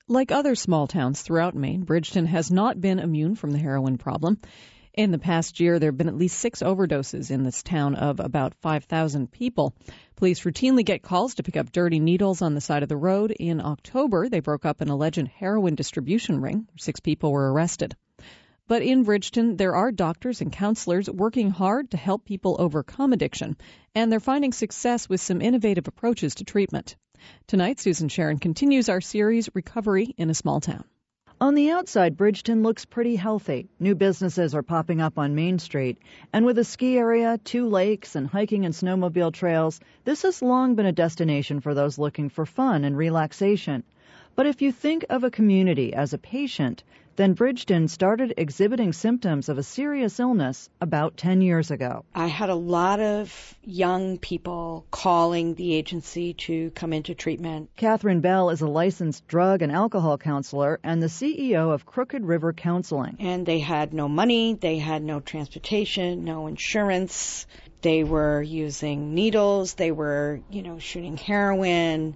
Like other small towns throughout Maine, Bridgeton has not been immune from the heroin problem. In the past year, there have been at least 6 overdoses in this town of about 5,000 people. Police routinely get calls to pick up dirty needles on the side of the road. In October, they broke up an alleged heroin distribution ring. 6 people were arrested. But in Bridgeton, there are doctors and counselors working hard to help people overcome addiction, and they're finding success with some innovative approaches to treatment. Tonight, Susan Sharon continues our series, Recovery in a Small Town. On the outside, Bridgeton looks pretty healthy. New businesses are popping up on Main Street. And with a ski area, 2 lakes, and hiking and snowmobile trails, this has long been a destination for those looking for fun and relaxation. But if you think of a community as a patient, then Bridgeton started exhibiting symptoms of a serious illness about 10 years ago. I had a lot of young people calling the agency to come into treatment. Catherine Bell is a licensed drug and alcohol counselor and the CEO of Crooked River Counseling. And they had no money, they had no transportation, no insurance. They were using needles, they were, shooting heroin,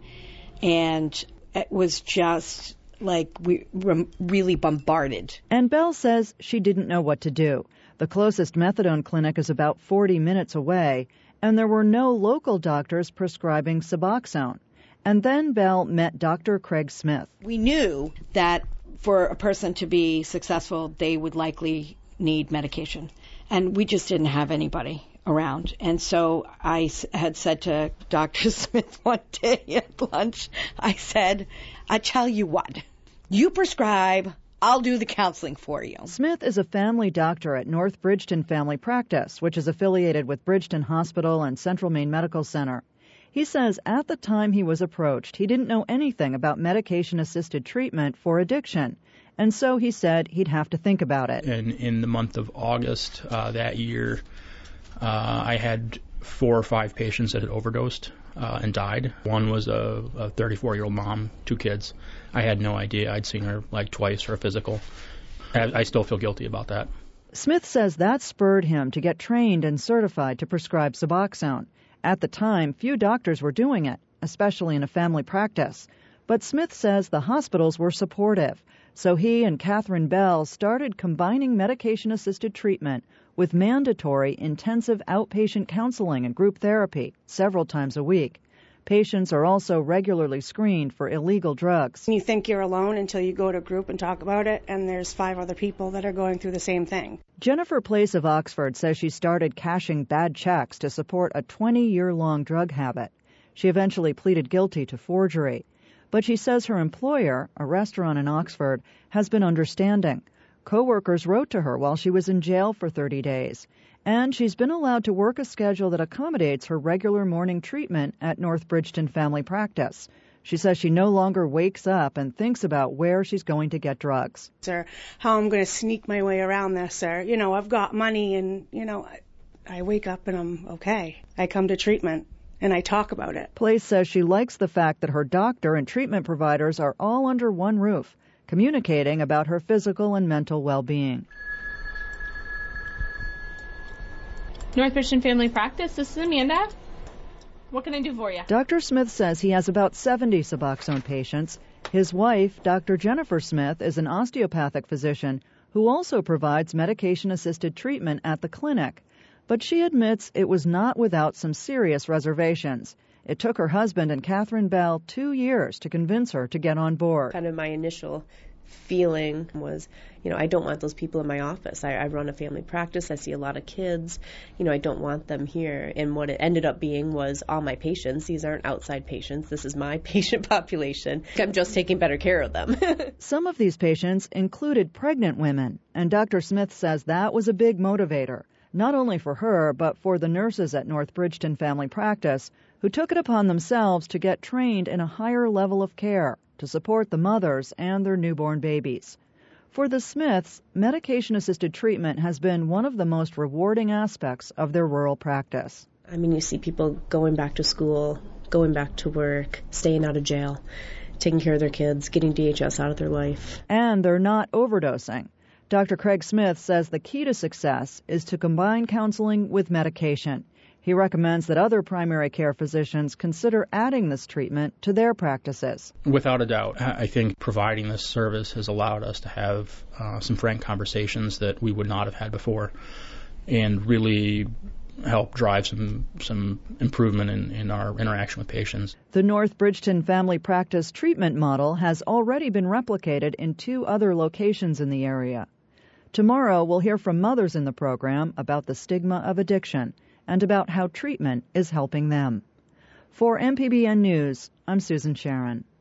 and it was just like we were really bombarded. And Bell says she didn't know what to do. The closest methadone clinic is about 40 minutes away, and there were no local doctors prescribing Suboxone. And then Bell met Dr. Craig Smith. We knew that for a person to be successful, they would likely need medication. And we just didn't have anybody around. And so I had said to Dr. Smith one day at lunch, I said, I tell you what, you prescribe, I'll do the counseling for you. Smith is a family doctor at North Bridgeton Family Practice, which is affiliated with Bridgeton Hospital and Central Maine Medical Center. He says at the time he was approached, he didn't know anything about medication-assisted treatment for addiction. And so he said he'd have to think about it. And in the month of August that year, I had 4 or 5 patients that had overdosed and died. One was a 34-year-old mom, 2 kids. I had no idea. I'd seen her like twice for a physical. I still feel guilty about that. Smith says that spurred him to get trained and certified to prescribe Suboxone. At the time, few doctors were doing it, especially in a family practice. But Smith says the hospitals were supportive. So he and Catherine Bell started combining medication-assisted treatment with mandatory intensive outpatient counseling and group therapy several times a week. Patients are also regularly screened for illegal drugs. You think you're alone until you go to a group and talk about it, and there's 5 other people that are going through the same thing. Jennifer Place of Oxford says she started cashing bad checks to support a 20-year-long drug habit. She eventually pleaded guilty to forgery. But she says her employer, a restaurant in Oxford, has been understanding. Co-workers wrote to her while she was in jail for 30 days. And she's been allowed to work a schedule that accommodates her regular morning treatment at North Bridgeton Family Practice. She says she no longer wakes up and thinks about where she's going to get drugs. Or how I'm going to sneak my way around this, or, I've got money and, I wake up and I'm okay. I come to treatment and I talk about it. Place says she likes the fact that her doctor and treatment providers are all under one roof, communicating about her physical and mental well-being. North Bridgeton Family Practice, this is Amanda. What can I do for you? Dr. Smith says he has about 70 Suboxone patients. His wife, Dr. Jennifer Smith, is an osteopathic physician who also provides medication-assisted treatment at the clinic. But she admits it was not without some serious reservations. It took her husband and Catherine Bell 2 years to convince her to get on board. Kind of my initial feeling was, I don't want those people in my office. I run a family practice. I see a lot of kids. I don't want them here. And what it ended up being was all my patients. These aren't outside patients. This is my patient population. I'm just taking better care of them. Some of these patients included pregnant women, and Dr. Smith says that was a big motivator, not only for her, but for the nurses at North Bridgeton Family Practice, who took it upon themselves to get trained in a higher level of care to support the mothers and their newborn babies. For the Smiths, medication-assisted treatment has been one of the most rewarding aspects of their rural practice. You see people going back to school, going back to work, staying out of jail, taking care of their kids, getting DHS out of their life. And they're not overdosing. Dr. Craig Smith says the key to success is to combine counseling with medication. He recommends that other primary care physicians consider adding this treatment to their practices. Without a doubt, I think providing this service has allowed us to have some frank conversations that we would not have had before, and really help drive some improvement in our interaction with patients. The North Bridgeton Family Practice treatment model has already been replicated in 2 other locations in the area. Tomorrow, we'll hear from mothers in the program about the stigma of addiction and about how treatment is helping them. For MPBN News, I'm Susan Sharon.